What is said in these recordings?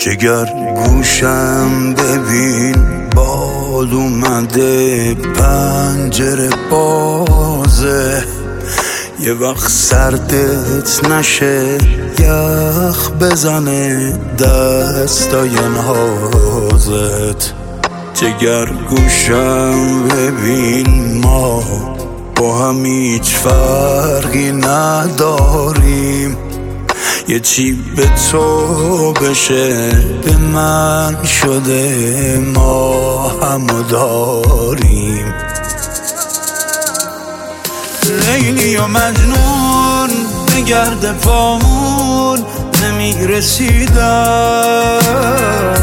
جگر گوشم ببین باد اومده پنجره بازه، یه وقت سردت نشه یخ بزنه دستای نازت. جگر گوشم ببین ما با هم هیچ فرقی نداریم، یه چی به تو بشه به من شده ما همو داریم. لیلی و مجنون بگرد پامون نمیرسیدم،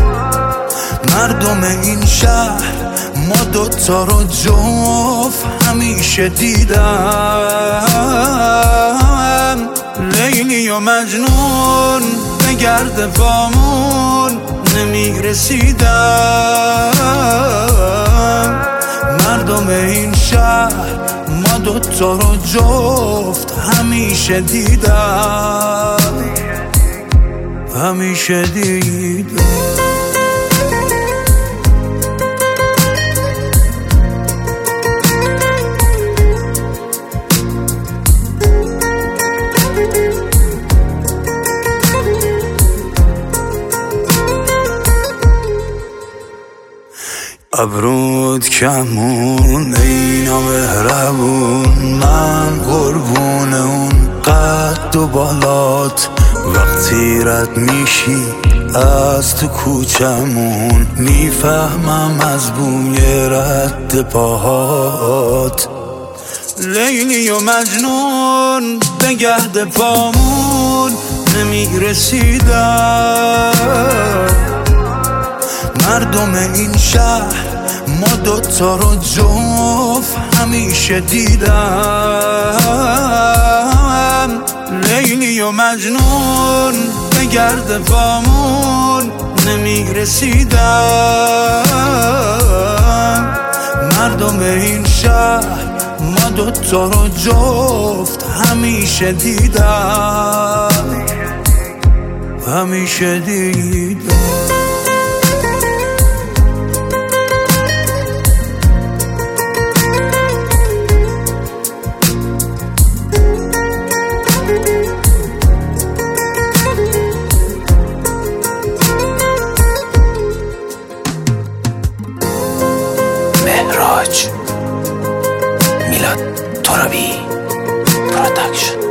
مردم این شهر ما دوتا رو جفت همیشه دیدم. لیلی و مجنون بگرد پامون نمیرسیدم، مردم این شهر ما دوتا رو جفت همیشه دیدم، همیشه دیدم. ابرود کمون اینا مهربون، من قربون اون قد و بالات، وقتی رد میشی از تو کوچمون میفهمم از بوی رد پاهات. لیلی و مجنون بگرد پامون نمیرسیدم، مردم این شهر ما دوتا رو جفت همیشه دیدم. لیلی و مجنون بگرد پامون نمیرسیدم، مردم این شهر ما دوتا رو جفت همیشه دیدم، همیشه دیدم. مهراج میلاد ترابی پروداکشن.